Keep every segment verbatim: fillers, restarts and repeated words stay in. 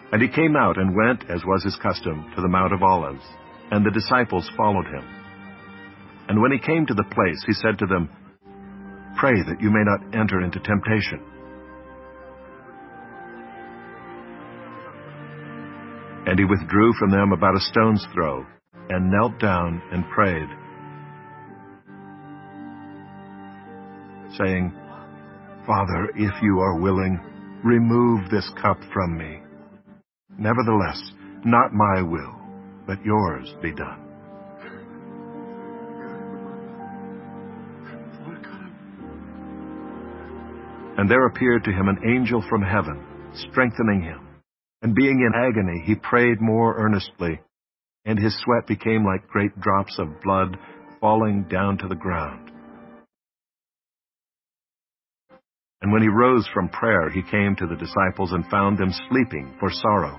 And he came out and went, as was his custom, to the Mount of Olives, and the disciples followed him. And when he came to the place, he said to them, "Pray that you may not enter into temptation." And he withdrew from them about a stone's throw, and knelt down and prayed, saying, "Father, if you are willing, remove this cup from me. Nevertheless, not my will, but yours be done." And there appeared to him an angel from heaven, strengthening him. And being in agony, he prayed more earnestly, and his sweat became like great drops of blood falling down to the ground. And when he rose from prayer, he came to the disciples and found them sleeping for sorrow.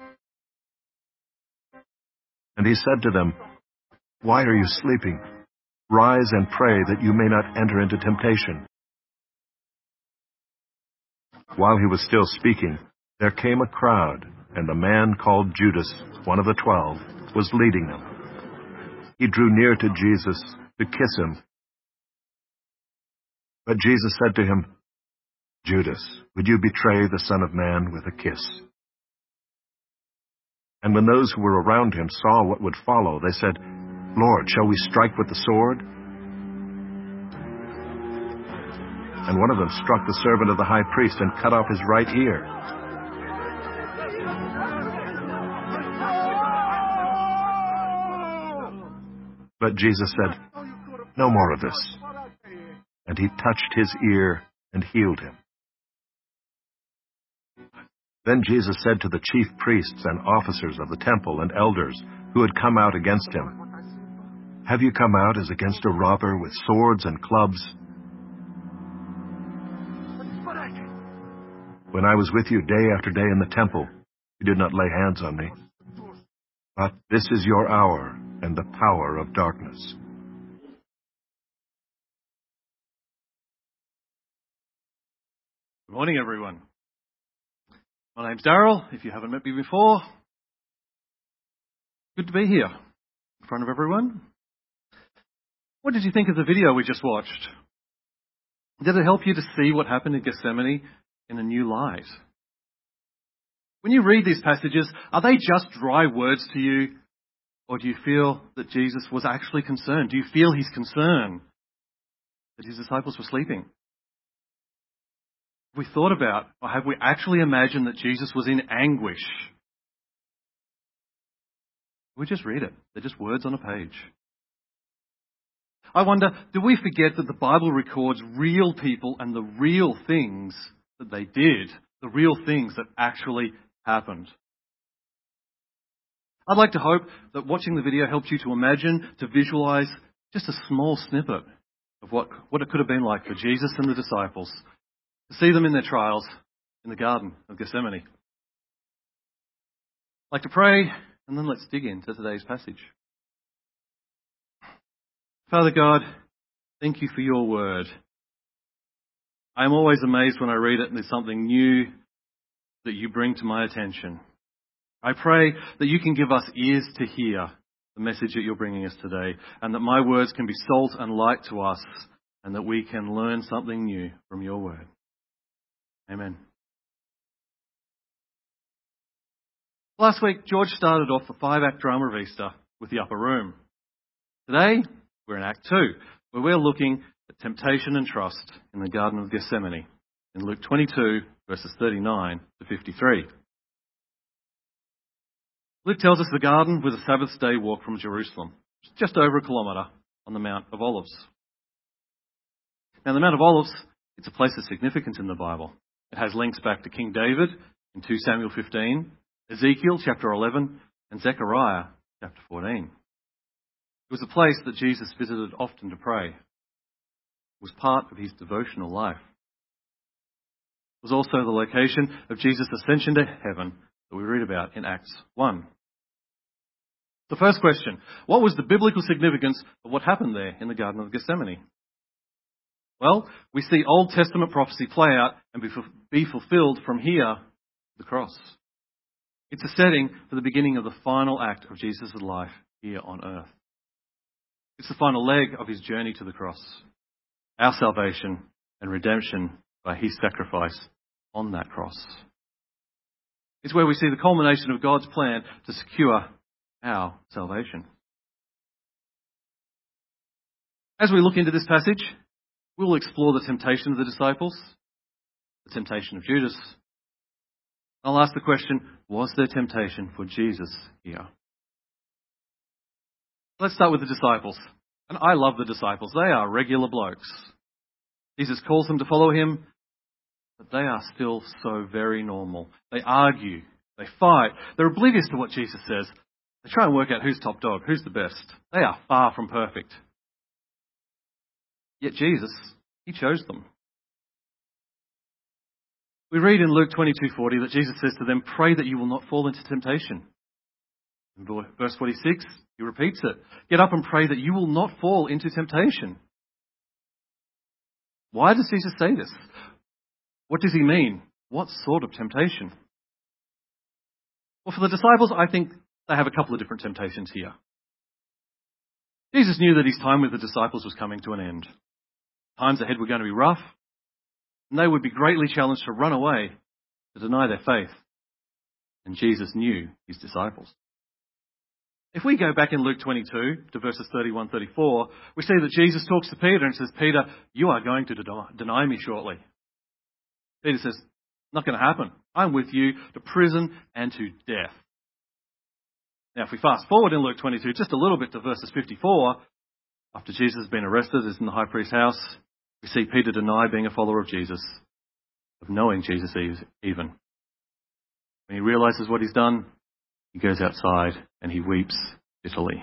And he said to them, "Why are you sleeping? Rise and pray that you may not enter into temptation." While he was still speaking, there came a crowd, and a man called Judas, one of the twelve, was leading them. He drew near to Jesus to kiss him. But Jesus said to him, "Judas, would you betray the Son of Man with a kiss?" And when those who were around him saw what would follow, they said, "Lord, shall we strike with the sword?" And one of them struck the servant of the high priest and cut off his right ear. But Jesus said, "No more of this." And he touched his ear and healed him. Then Jesus said to the chief priests and officers of the temple and elders who had come out against him, "Have you come out as against a robber with swords and clubs? When I was with you day after day in the temple, you did not lay hands on me. But this is your hour and the power of darkness." Good morning, everyone. My name's Daryl, if you haven't met me before. Good to be here in front of everyone. What did you think of the video we just watched? Did it help you to see what happened in Gethsemane in a new light? When you read these passages, are they just dry words to you, or do you feel that Jesus was actually concerned? Do you feel his concern that his disciples were sleeping? Have we thought about, or have we actually imagined that Jesus was in anguish? We just read it. They're just words on a page. I wonder, do we forget that the Bible records real people and the real things that they did, the real things that actually happened? I'd like to hope that watching the video helps you to imagine, to visualize just a small snippet of what, what it could have been like for Jesus and the disciples, to see them in their trials in the Garden of Gethsemane. I'd like to pray, and then let's dig into today's passage. Father God, thank you for your word. I am always amazed when I read it and there's something new that you bring to my attention. I pray that you can give us ears to hear the message that you're bringing us today, and that my words can be salt and light to us, and that we can learn something new from your word. Amen. Last week, George started off the five-act drama of Easter with the upper room. Today, we're in Act two, where we're looking at temptation and trust in the Garden of Gethsemane in Luke twenty-two, verses thirty-nine to fifty-three. Luke tells us the garden was a Sabbath day walk from Jerusalem, just over a kilometre on the Mount of Olives. Now, the Mount of Olives, it's a place of significance in the Bible. It has links back to King David in Second Samuel fifteen, Ezekiel chapter eleven, and Zechariah chapter fourteen. It was a place that Jesus visited often to pray. It was part of his devotional life. It was also the location of Jesus' ascension to heaven that we read about in Acts one. The first question, what was the biblical significance of what happened there in the Garden of Gethsemane? Well, we see Old Testament prophecy play out and be, be fulfilled from here, the cross. It's a setting for the beginning of the final act of Jesus' life here on earth. It's the final leg of his journey to the cross, our salvation and redemption by his sacrifice on that cross. It's where we see the culmination of God's plan to secure our salvation. As we look into this passage, we will explore the temptation of the disciples, the temptation of Judas. I'll ask the question, was there temptation for Jesus here? Let's start with the disciples. And I love the disciples. They are regular blokes. Jesus calls them to follow him, but they are still so very normal. They argue. They fight. They're oblivious to what Jesus says. They try and work out who's top dog, who's the best. They are far from perfect. Yet Jesus, he chose them. We read in Luke twenty-two forty that Jesus says to them, "Pray that you will not fall into temptation." In verse forty-six, he repeats it. "Get up and pray that you will not fall into temptation." Why does Jesus say this? What does he mean? What sort of temptation? Well, for the disciples, I think they have a couple of different temptations here. Jesus knew that his time with the disciples was coming to an end. Times ahead were going to be rough, and they would be greatly challenged to run away, to deny their faith. And Jesus knew his disciples. If we go back in Luke twenty-two to verses thirty-one to thirty-four, we see that Jesus talks to Peter and says, "Peter, you are going to deny me shortly." Peter says, "Not going to happen. I'm with you to prison and to death." Now, if we fast forward in Luke twenty-two just a little bit to verses fifty-four, after Jesus has been arrested, is in the high priest's house, we see Peter deny being a follower of Jesus, of knowing Jesus even. When he realizes what he's done, he goes outside and he weeps bitterly.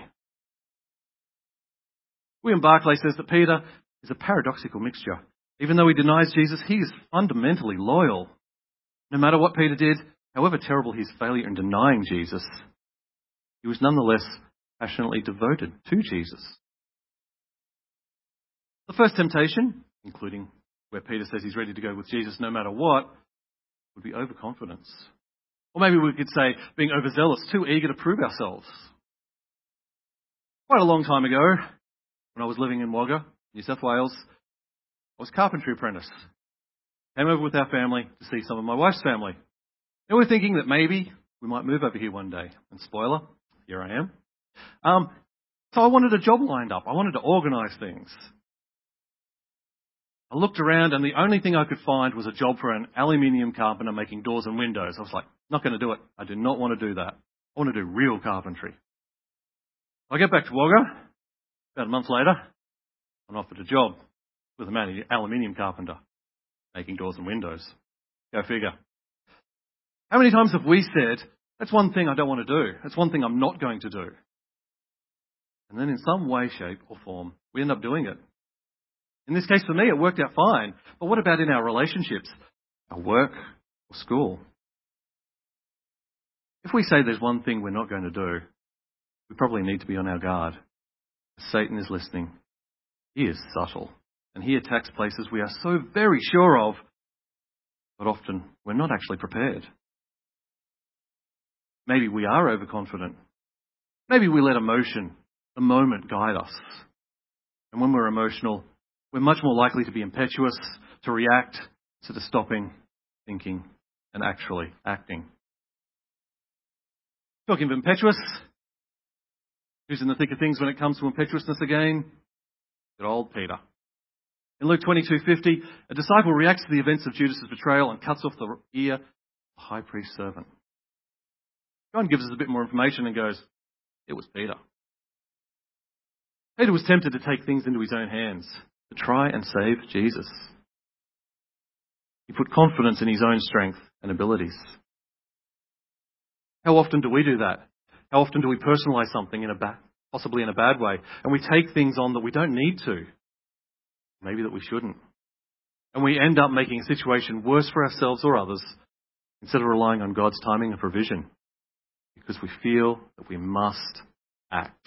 William Barclay says that Peter is a paradoxical mixture. Even though he denies Jesus, he is fundamentally loyal. No matter what Peter did, however terrible his failure in denying Jesus, he was nonetheless passionately devoted to Jesus. The first temptation, including where Peter says he's ready to go with Jesus no matter what, would be overconfidence. Or maybe we could say being overzealous, too eager to prove ourselves. Quite a long time ago, when I was living in Wagga, New South Wales, I was a carpentry apprentice. Came over with our family to see some of my wife's family. And we were thinking that maybe we might move over here one day. And spoiler, here I am. Um, so I wanted a job lined up. I wanted to organise things. I looked around and the only thing I could find was a job for an aluminium carpenter making doors and windows. I was like, not going to do it. I do not want to do that. I want to do real carpentry. I get back to Wagga. About a month later, I'm offered a job with an aluminium carpenter making doors and windows. Go figure. How many times have we said, that's one thing I don't want to do. That's one thing I'm not going to do. And then in some way, shape or form, we end up doing it. In this case, for me, it worked out fine. But what about in our relationships, our work or school? If we say there's one thing we're not going to do, we probably need to be on our guard. Satan is listening. He is subtle, and he attacks places we are so very sure of, but often we're not actually prepared. Maybe we are overconfident. Maybe we let emotion, the moment, guide us. And when we're emotional, we're much more likely to be impetuous, to react, instead of stopping, thinking, and actually acting. Talking of impetuous, who's in the thick of things when it comes to impetuousness again? Good old Peter. In Luke twenty-two fifty, a disciple reacts to the events of Judas' betrayal and cuts off the ear of the high priest's servant. John gives us a bit more information and goes, it was Peter. Peter was tempted to take things into his own hands, to try and save Jesus. He put confidence in his own strength and abilities. How often do we do that? How often do we personalize something in a ba- possibly in a bad way, and we take things on that we don't need to, maybe that we shouldn't, and we end up making a situation worse for ourselves or others instead of relying on God's timing and provision, because we feel that we must act.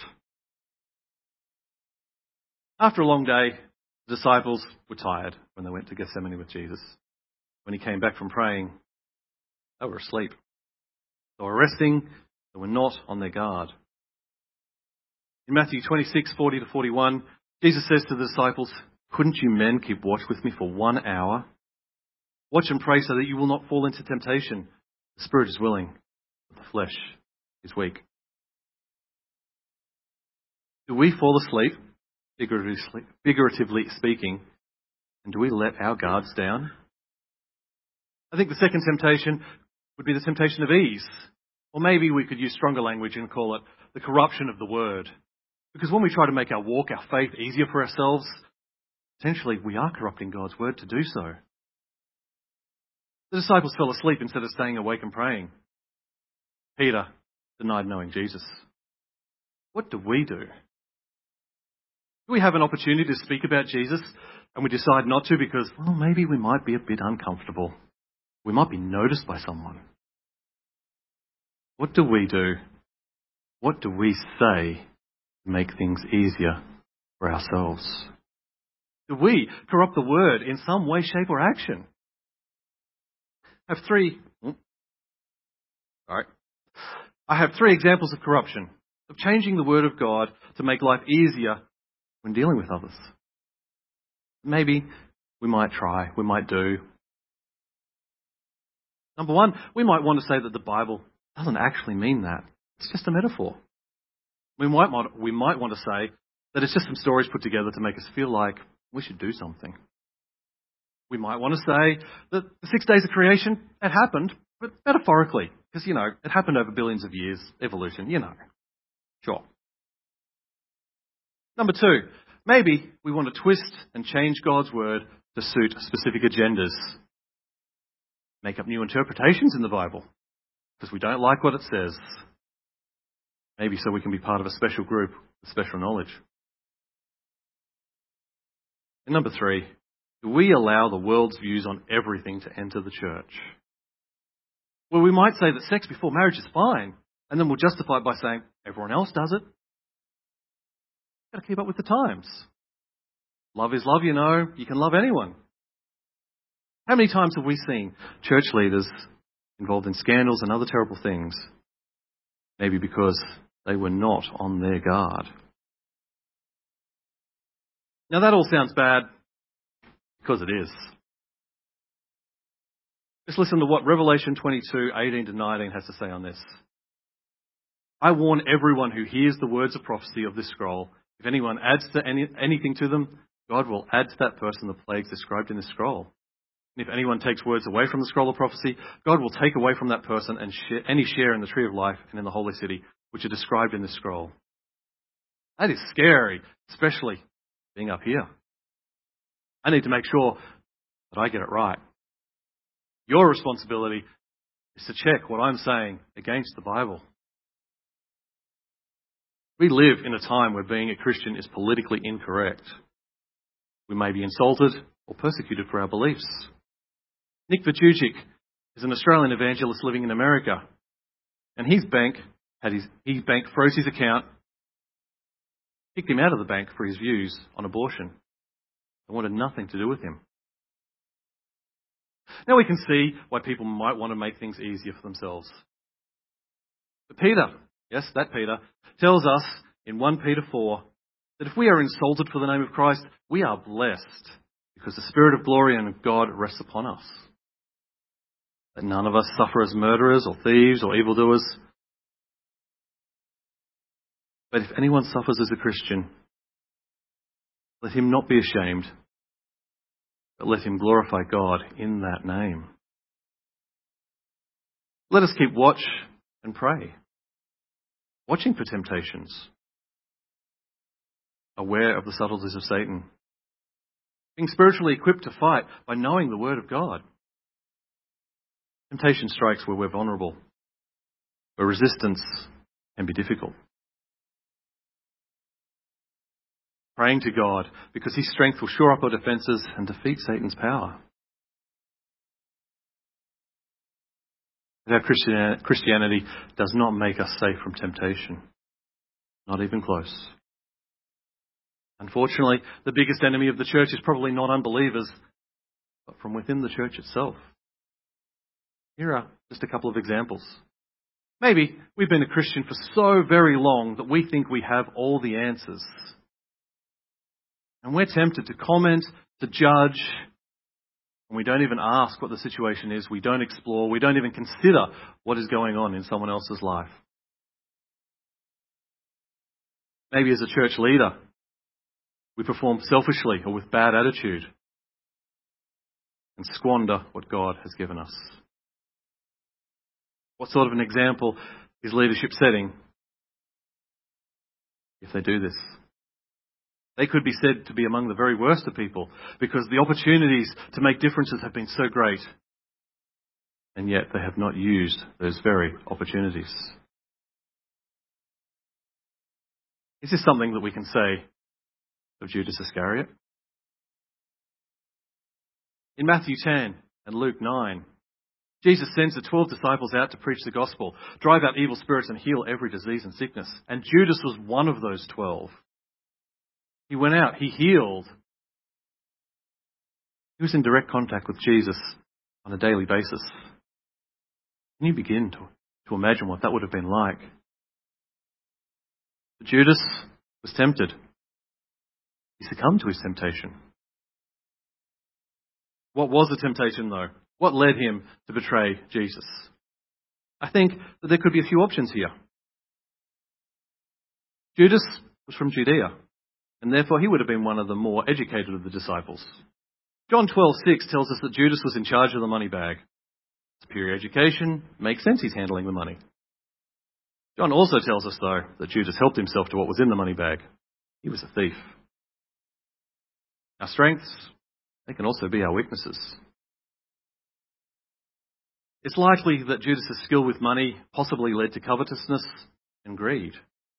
After a long day, the disciples were tired when they went to Gethsemane with Jesus. When he came back from praying, they were asleep. They were resting. They were not on their guard. In Matthew twenty-six, forty to forty-one, Jesus says to the disciples, "Couldn't you men keep watch with me for one hour? Watch and pray so that you will not fall into temptation. The spirit is willing, but the flesh is weak." Do we fall asleep, figuratively, figuratively speaking, and do we let our guards down? I think the second temptation would be the temptation of ease. Or maybe we could use stronger language and call it the corruption of the word. Because when we try to make our walk, our faith easier for ourselves, potentially we are corrupting God's word to do so. The disciples fell asleep instead of staying awake and praying. Peter denied knowing Jesus. What do we do? Do we have an opportunity to speak about Jesus and we decide not to because, well, maybe we might be a bit uncomfortable. We might be noticed by someone. What do we do? What do we say to make things easier for ourselves? Do we corrupt the word in some way, shape or action? I have three... Oh, sorry. I have three examples of corruption, of changing the word of God to make life easier when dealing with others. Maybe we might try, we might do. Number one, we might want to say that the Bible doesn't actually mean that. It's just a metaphor. We might want, we might want to say that it's just some stories put together to make us feel like we should do something. We might want to say that the six days of creation, it happened, but metaphorically, because, you know, it happened over billions of years, evolution, you know. Sure. Number two, maybe we want to twist and change God's word to suit specific agendas. Make up new interpretations in the Bible because we don't like what it says. Maybe so we can be part of a special group with special knowledge. And number three, do we allow the world's views on everything to enter the church? Well, we might say that sex before marriage is fine, and then we'll justify it by saying everyone else does it. Got to keep up with the times. Love is love, you know. You can love anyone. How many times have we seen church leaders involved in scandals and other terrible things? Maybe because they were not on their guard. Now that all sounds bad because it is. Just listen to what Revelation twenty-two, eighteen to nineteen has to say on this. "I warn everyone who hears the words of prophecy of this scroll. If anyone adds to any, anything to them, God will add to that person the plagues described in this scroll. And if anyone takes words away from the scroll of prophecy, God will take away from that person and share, any share in the tree of life and in the holy city, which are described in this scroll." That is scary, especially being up here. I need to make sure that I get it right. Your responsibility is to check what I'm saying against the Bible. We live in a time where being a Christian is politically incorrect. We may be insulted or persecuted for our beliefs. Nick Vujicic is an Australian evangelist living in America, and his bank had his his bank froze his account, kicked him out of the bank for his views on abortion. They wanted nothing to do with him. Now we can see why people might want to make things easier for themselves. But Peter, yes, that Peter, tells us in First Peter four that if we are insulted for the name of Christ, we are blessed because the Spirit of glory and of God rests upon us. That none of us suffer as murderers or thieves or evildoers. But if anyone suffers as a Christian, let him not be ashamed, but let him glorify God in that name. Let us keep watch and pray, watching for temptations, aware of the subtleties of Satan, being spiritually equipped to fight by knowing the Word of God. Temptation strikes where we're vulnerable, where resistance can be difficult. Praying to God because His strength will shore up our defences and defeat Satan's power. But our Christianity does not make us safe from temptation. Not even close. Unfortunately, the biggest enemy of the church is probably not unbelievers, but from within the church itself. Here are just a couple of examples. Maybe we've been a Christian for so very long that we think we have all the answers. And we're tempted to comment, to judge, and we don't even ask what the situation is. We don't explore. We don't even consider what is going on in someone else's life. Maybe as a church leader, we perform selfishly or with bad attitude and squander what God has given us. What sort of an example is leadership setting if they do this? They could be said to be among the very worst of people because the opportunities to make differences have been so great, and yet they have not used those very opportunities. Is this something that we can say of Judas Iscariot? In Matthew ten and Luke nine, Jesus sends the twelve disciples out to preach the gospel, drive out evil spirits and heal every disease and sickness. And Judas was one of those twelve. He went out, he healed. He was in direct contact with Jesus on a daily basis. Can you begin to, to imagine what that would have been like? But Judas was tempted. He succumbed to his temptation. What was the temptation, though? What led him to betray Jesus? I think that there could be a few options here. Judas was from Judea, and therefore he would have been one of the more educated of the disciples. John twelve six tells us that Judas was in charge of the money bag. Superior education, makes sense he's handling the money. John also tells us, though, that Judas helped himself to what was in the money bag. He was a thief. Our strengths, they can also be our weaknesses. It's likely that Judas's skill with money possibly led to covetousness and greed.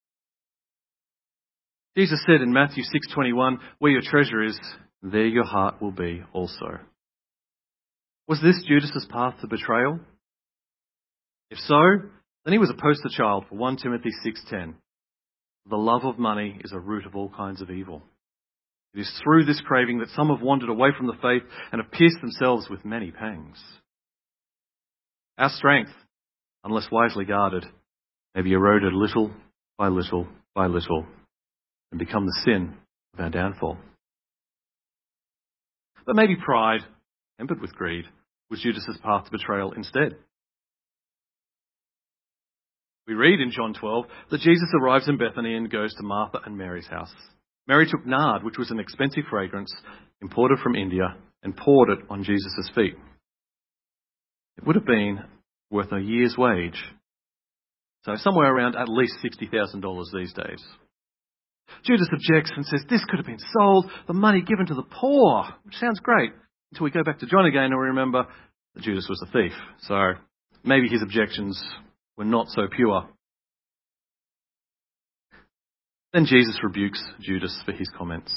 Jesus said in Matthew six twenty-one, "Where your treasure is, there your heart will be also." Was this Judas's path to betrayal? If so, then he was a poster child for First Timothy six ten. The love of money is a root of all kinds of evil. It is through this craving that some have wandered away from the faith and have pierced themselves with many pangs. Our strength, unless wisely guarded, may be eroded little by little by little and become the sin of our downfall. But maybe pride, tempered with greed, was Judas's path to betrayal instead. We read in John twelve that Jesus arrives in Bethany and goes to Martha and Mary's house. Mary took nard, which was an expensive fragrance, imported from India, and poured it on Jesus' feet. It would have been worth a year's wage. So somewhere around at least sixty thousand dollars these days. Judas objects and says this could have been sold, the money given to the poor, which sounds great, until we go back to John again and we remember that Judas was a thief. So maybe his objections were not so pure. Then Jesus rebukes Judas for his comments.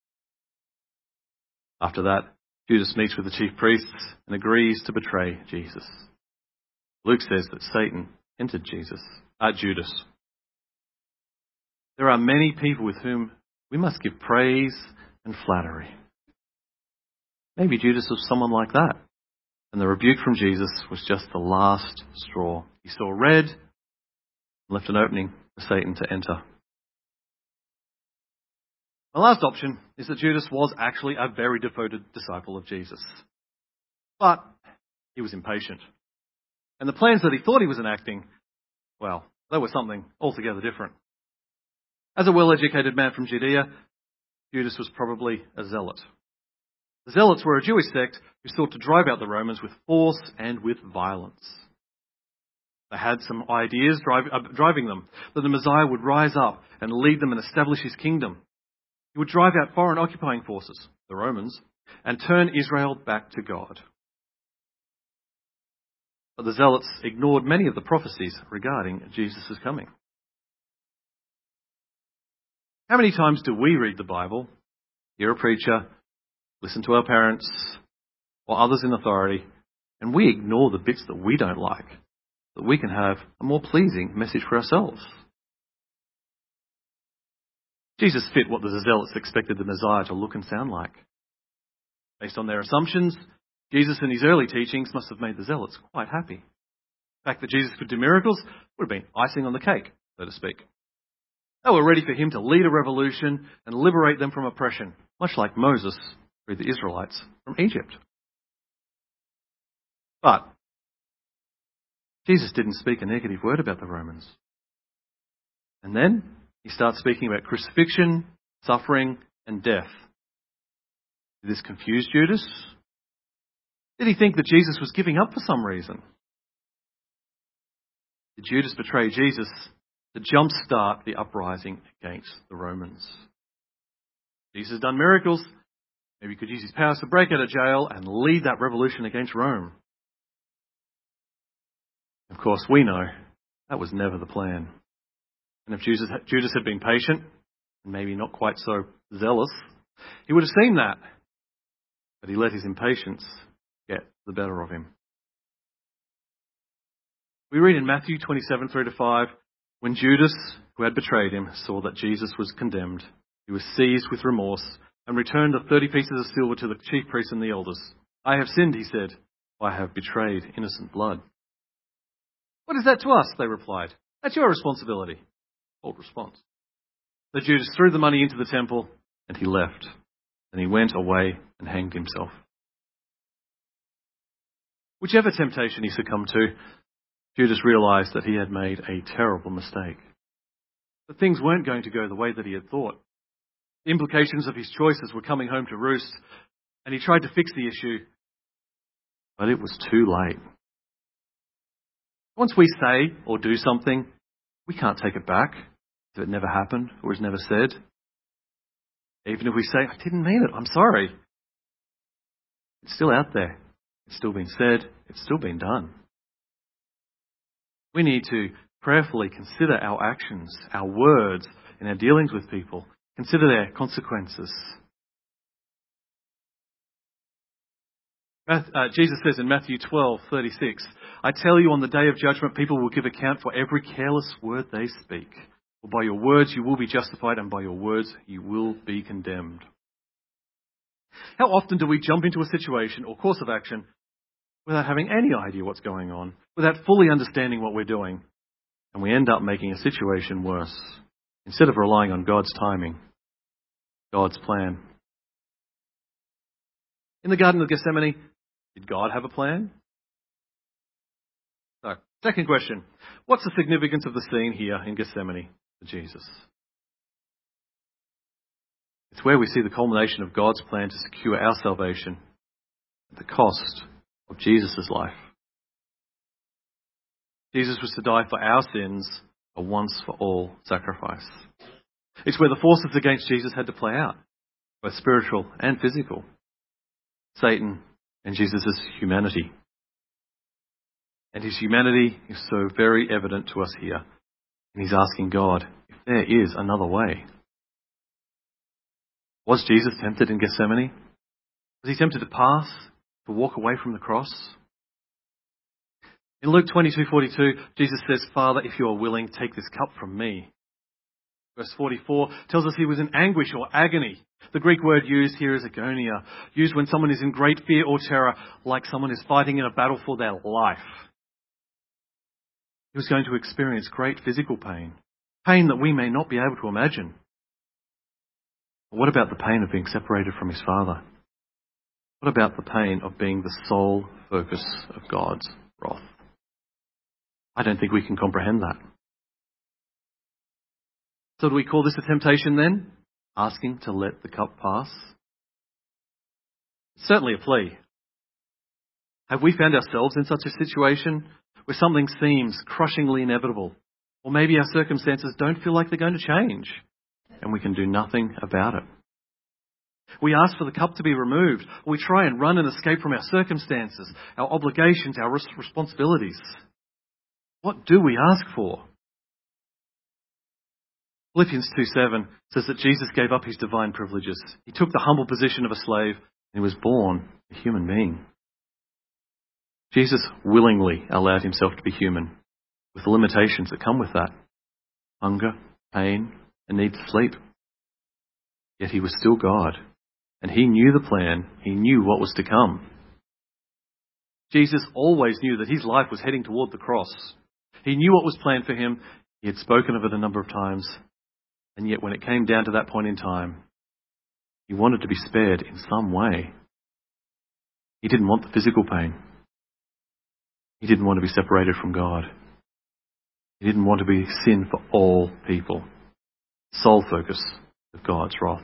After that, Judas meets with the chief priests and agrees to betray Jesus. Luke says that Satan entered Jesus, uh, Judas. There are many people with whom we must give praise and flattery. Maybe Judas was someone like that, and the rebuke from Jesus was just the last straw. He saw red and left an opening for Satan to enter. The last option is that Judas was actually a very devoted disciple of Jesus. But he was impatient. And the plans that he thought he was enacting, well, they were something altogether different. As a well-educated man from Judea, Judas was probably a zealot. The Zealots were a Jewish sect who sought to drive out the Romans with force and with violence. They had some ideas drive, uh, driving them, that the Messiah would rise up and lead them and establish his kingdom. He would drive out foreign occupying forces, the Romans, and turn Israel back to God. But the Zealots ignored many of the prophecies regarding Jesus' coming. How many times do we read the Bible, hear a preacher, listen to our parents or others in authority, and we ignore the bits that we don't like, so that we can have a more pleasing message for ourselves? Jesus fit what the Zealots expected the Messiah to look and sound like. Based on their assumptions, Jesus and his early teachings must have made the Zealots quite happy. The fact that Jesus could do miracles would have been icing on the cake, so to speak. They were ready for him to lead a revolution and liberate them from oppression, much like Moses freed the Israelites from Egypt. But Jesus didn't speak a negative word about the Romans. And then he starts speaking about crucifixion, suffering, and death. Did this confuse Judas? Did he think that Jesus was giving up for some reason? Did Judas betray Jesus to jumpstart the uprising against the Romans? Jesus has done miracles. Maybe he could use his powers to break out of jail and lead that revolution against Rome. Of course, we know that was never the plan. And if Judas, Judas had been patient, and maybe not quite so zealous, he would have seen that. But he let his impatience get the better of him. We read in Matthew twenty-seven, three to five, when Judas, who had betrayed him, saw that Jesus was condemned, he was seized with remorse and returned the thirty pieces of silver to the chief priests and the elders. I have sinned, he said. I have betrayed innocent blood. What is that to us? They replied. That's your responsibility. Bold response. So Judas threw the money into the temple and he left. And he went away and hanged himself. Whichever temptation he succumbed to, Judas realized that he had made a terrible mistake. That things weren't going to go the way that he had thought. The implications of his choices were coming home to roost, and he tried to fix the issue, but it was too late. Once we say or do something, we can't take it back if it never happened or was never said. Even if we say, I didn't mean it, I'm sorry. It's still out there. It's still been said. It's still been done. We need to prayerfully consider our actions, our words, in our dealings with people. Consider their consequences. Uh, Jesus says in Matthew twelve, thirty-six, I tell you on the day of judgment, people will give account for every careless word they speak. For by your words you will be justified, and by your words you will be condemned. How often do we jump into a situation or course of action without having any idea what's going on, without fully understanding what we're doing, and we end up making a situation worse, instead of relying on God's timing, God's plan? In the Garden of Gethsemane, did God have a plan? So, second question, what's the significance of the scene here in Gethsemane for Jesus? It's where we see the culmination of God's plan to secure our salvation at the cost of Jesus' life. Jesus was to die for our sins, a once-for-all sacrifice. It's where the forces against Jesus had to play out, both spiritual and physical. Satan and Jesus' humanity. And his humanity is so very evident to us here. And he's asking God if there is another way. Was Jesus tempted in Gethsemane? Was he tempted to pass, to walk away from the cross? In Luke twenty-two forty-two, Jesus says, Father, if you are willing, take this cup from me. Verse forty-four tells us he was in anguish or agony. The Greek word used here is agonia, used when someone is in great fear or terror, like someone is fighting in a battle for their life. He was going to experience great physical pain, pain that we may not be able to imagine. But what about the pain of being separated from his Father? What about the pain of being the sole focus of God's wrath? I don't think we can comprehend that. So do we call this a temptation then? Asking to let the cup pass? It's certainly a plea. Have we found ourselves in such a situation where something seems crushingly inevitable? Or maybe our circumstances don't feel like they're going to change and we can do nothing about it. We ask for the cup to be removed. Or we try and run and escape from our circumstances, our obligations, our responsibilities. What do we ask for? Philippians two seven says that Jesus gave up his divine privileges. He took the humble position of a slave and he was born a human being. Jesus willingly allowed himself to be human, with the limitations that come with that. Hunger, pain, and need to sleep. Yet he was still God, and he knew the plan. He knew what was to come. Jesus always knew that his life was heading toward the cross. He knew what was planned for him. He had spoken of it a number of times. And yet when it came down to that point in time, he wanted to be spared in some way. He didn't want the physical pain. He didn't want to be separated from God. He didn't want to be sin for all people. Sole focus of God's wrath.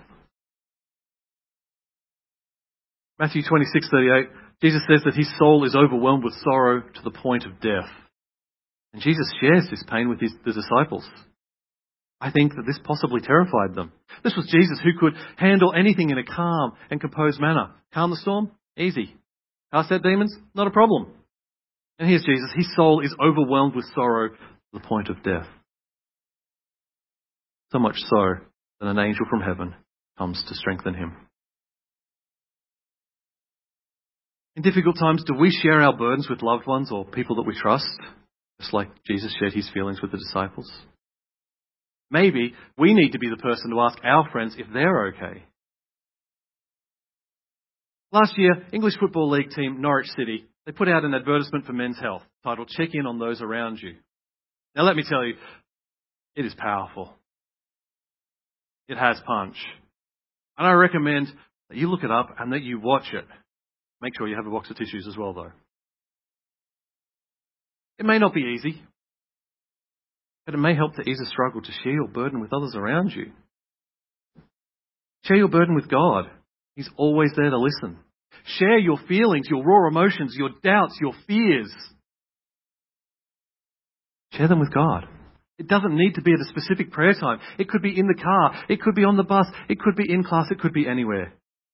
Matthew twenty-six thirty-eight, Jesus says that his soul is overwhelmed with sorrow to the point of death. And Jesus shares this pain with his, the disciples. I think that this possibly terrified them. This was Jesus who could handle anything in a calm and composed manner. Calm the storm? Easy. Cast out demons? Not a problem. And here's Jesus. His soul is overwhelmed with sorrow to the point of death. So much so that an angel from heaven comes to strengthen him. In difficult times, do we share our burdens with loved ones or people that we trust? Just like Jesus shared his feelings with the disciples. Maybe we need to be the person to ask our friends if they're okay. Last year, English Football League team Norwich City, they put out an advertisement for Men's Health titled Check In on Those Around You. Now let me tell you, it is powerful. It has punch. And I recommend that you look it up and that you watch it. Make sure you have a box of tissues as well though. It may not be easy, but it may help to ease a struggle to share your burden with others around you. Share your burden with God. He's always there to listen. Share your feelings, your raw emotions, your doubts, your fears. Share them with God. It doesn't need to be at a specific prayer time. It could be in the car. It could be on the bus. It could be in class. It could be anywhere.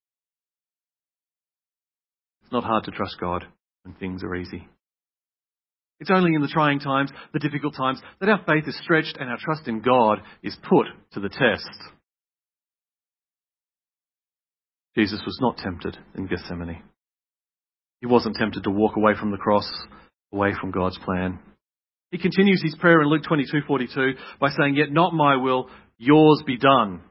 It's not hard to trust God when things are easy. It's only in the trying times, the difficult times, that our faith is stretched and our trust in God is put to the test. Jesus was not tempted in Gethsemane. He wasn't tempted to walk away from the cross, away from God's plan. He continues his prayer in Luke twenty-two forty-two by saying, "Yet not my will, yours be done."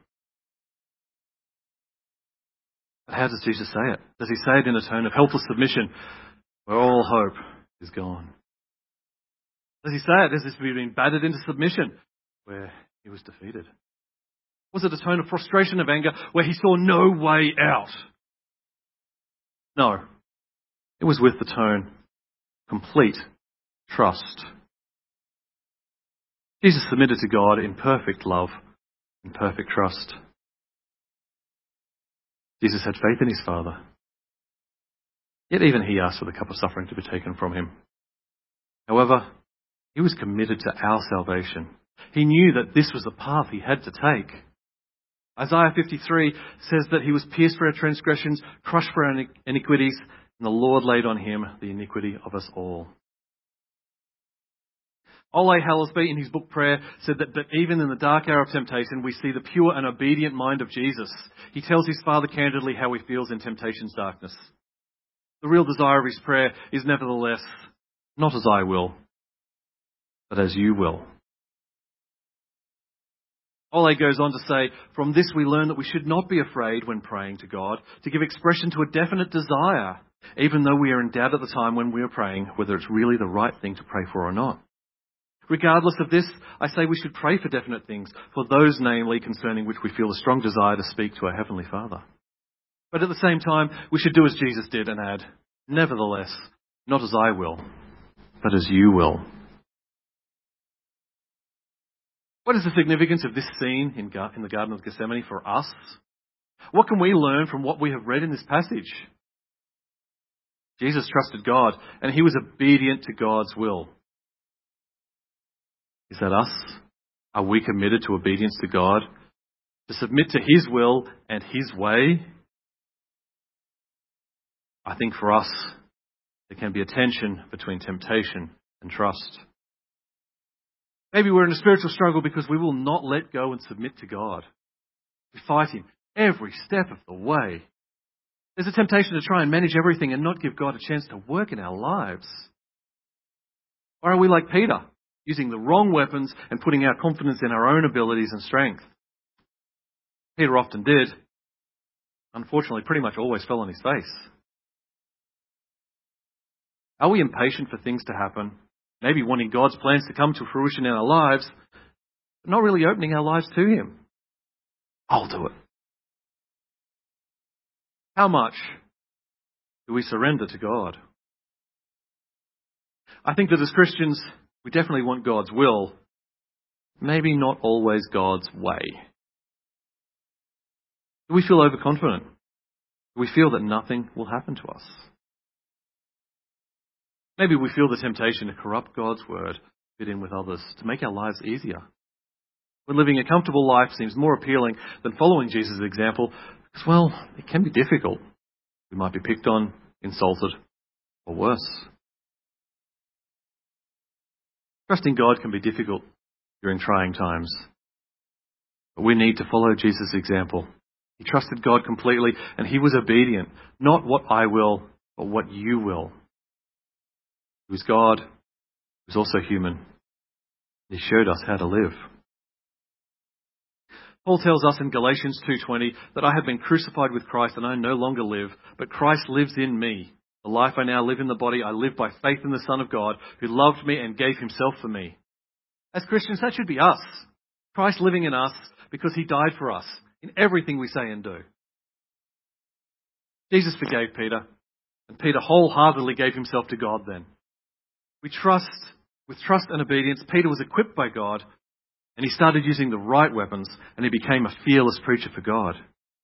But how does Jesus say it? Does he say it in a tone of helpless submission where all hope is gone? Does he say it as if he'd been battered into submission where he was defeated? Was it a tone of frustration, of anger, where he saw no way out? No. It was with the tone, complete trust. Jesus submitted to God in perfect love and perfect trust. Jesus had faith in his Father. Yet even he asked for the cup of suffering to be taken from him. However, he was committed to our salvation. He knew that this was the path he had to take. Isaiah fifty-three says that he was pierced for our transgressions, crushed for our iniquities, and the Lord laid on him the iniquity of us all. Ole Hallesby, in his book Prayer, said that, that even in the dark hour of temptation, we see the pure and obedient mind of Jesus. He tells his Father candidly how he feels in temptation's darkness. The real desire of his prayer is nevertheless, not as I will, but as you will. Ole goes on to say, from this we learn that we should not be afraid when praying to God to give expression to a definite desire, even though we are in doubt at the time when we are praying whether it's really the right thing to pray for or not. Regardless of this, I say we should pray for definite things, for those namely concerning which we feel a strong desire to speak to our Heavenly Father. But at the same time, we should do as Jesus did and add, nevertheless, not as I will, but as you will. What is the significance of this scene in the Garden of Gethsemane for us? What can we learn from what we have read in this passage? Jesus trusted God and he was obedient to God's will. Is that us? Are we committed to obedience to God? To submit to his will and his way? I think for us, there can be a tension between temptation and trust. Maybe we're in a spiritual struggle because we will not let go and submit to God. We fight him every step of the way. There's a temptation to try and manage everything and not give God a chance to work in our lives. Or are we like Peter, using the wrong weapons and putting our confidence in our own abilities and strength? Peter often did. Unfortunately, pretty much always fell on his face. Are we impatient for things to happen? Maybe wanting God's plans to come to fruition in our lives, but not really opening our lives to Him? I'll do it. How much do we surrender to God? I think that as Christians, we definitely want God's will, maybe not always God's way. Do we feel overconfident? Do we feel that nothing will happen to us? Maybe we feel the temptation to corrupt God's word, fit in with others, to make our lives easier. When living a comfortable life seems more appealing than following Jesus' example, because, well, it can be difficult. We might be picked on, insulted, or worse. Trusting God can be difficult during trying times. But we need to follow Jesus' example. He trusted God completely and he was obedient. Not what I will, but what you will. He was God. He was also human. He showed us how to live. Paul tells us in Galatians two twenty that I have been crucified with Christ and I no longer live, but Christ lives in me. The life I now live in the body, I live by faith in the Son of God, who loved me and gave himself for me. As Christians, that should be us. Christ living in us because he died for us in everything we say and do. Jesus forgave Peter, and Peter wholeheartedly gave himself to God then. We trust, with trust and obedience, Peter was equipped by God, and he started using the right weapons, and he became a fearless preacher for God.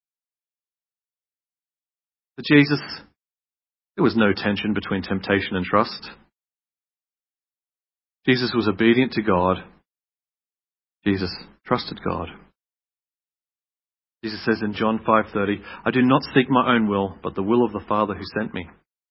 For Jesus, there was no tension between temptation and trust. Jesus was obedient to God. Jesus trusted God. Jesus says in John five thirty, I do not seek my own will, but the will of the Father who sent me.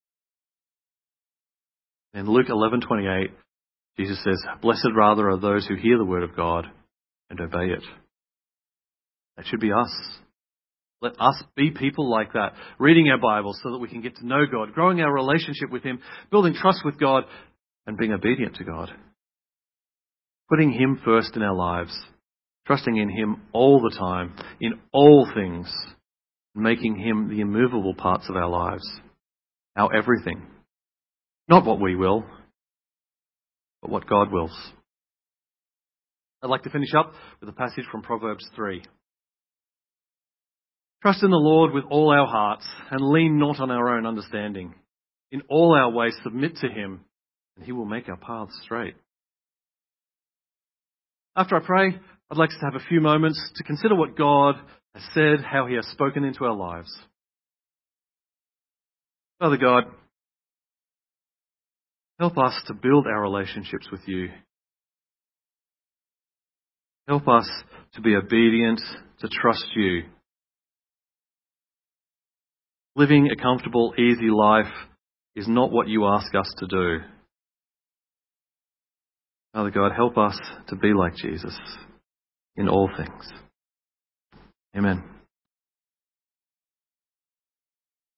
In Luke eleven twenty-eight, Jesus says, blessed rather are those who hear the word of God and obey it. That should be us. Let us be people like that, reading our Bibles so that we can get to know God, growing our relationship with him, building trust with God, and being obedient to God. Putting him first in our lives, trusting in him all the time, in all things, making him the immovable parts of our lives, our everything. Not what we will, but what God wills. I'd like to finish up with a passage from Proverbs three. Trust in the Lord with all our hearts and lean not on our own understanding. In all our ways submit to him and he will make our paths straight. After I pray, I'd like us to have a few moments to consider what God has said, how he has spoken into our lives. Father God, help us to build our relationships with you. Help us to be obedient, to trust you. Living a comfortable, easy life is not what you ask us to do. Father God, help us to be like Jesus in all things. Amen.